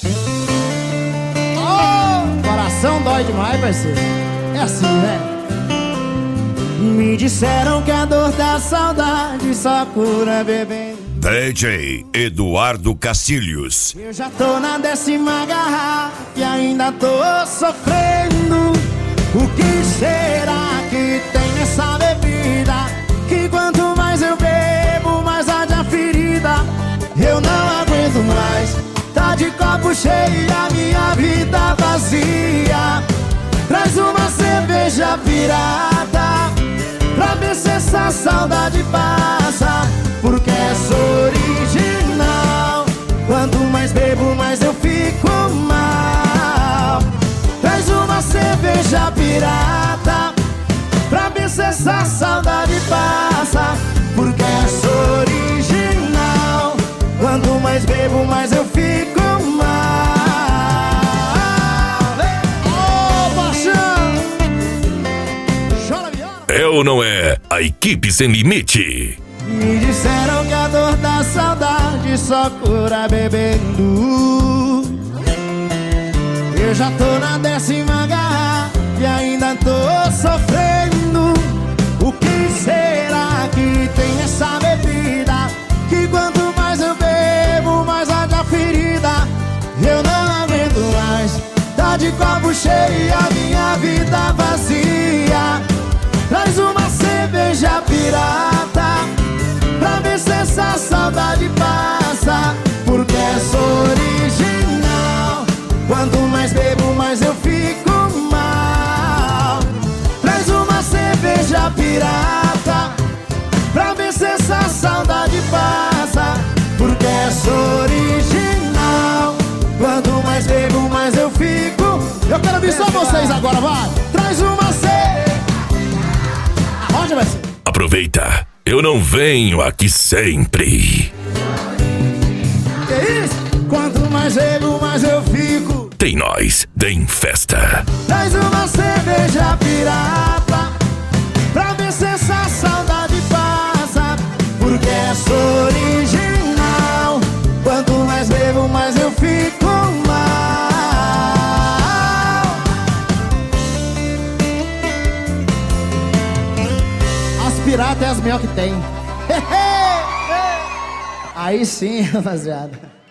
Oh, coração dói demais, parceiro. É assim, né? Me disseram que a dor da saudade só cura bebendo. DJ Eduardo Castilhos. Eu já tô na 10ª garrafa e ainda tô sofrendo. O que será que tem nessa bebida? Que quanto mais eu bebo, mais arde a ferida. Eu não aguento mais, tá de copo cheio, a minha vida vazia. Traz uma cerveja pirata pra ver se essa saudade passa, porque é original. Quanto mais bebo, mais eu fico mal. Traz uma cerveja pirata pra ver se essa saudade passa, porque é original. Quanto mais bebo, mais eu fico mal. Oh, paixão! Chora, viola! É ou não é a equipe sem limite? Me disseram que a dor da saudade só cura bebendo. Eu já tô na 10ª garrafa e ainda tô sofrendo. O que será que tem nessa bebida? Que quanto mais eu bebo, mais arde a ferida. Eu não aguento mais, tá de copo cheio, a minha vida vazia. Traz uma cerveja pirata pra ver se essa saudade passa, porque é original. Quanto mais bebo, mais eu fico mal. Traz uma cerveja pirata pra ver se essa saudade passa, porque é original. Quanto mais bebo, mais eu fico. Eu quero ver só vocês agora, vai. Traz uma cerveja. Aonde vai ser? Aproveita, eu não venho aqui sempre. Que isso? Quanto mais bebo, mais eu fico. Tem nós, tem festa. Traz uma cerveja pirata pra ver se essa saudade passa, porque é original. Quanto mais bebo, mais eu fico mal. As piratas é as melhores que tem. Aí sim, rapaziada.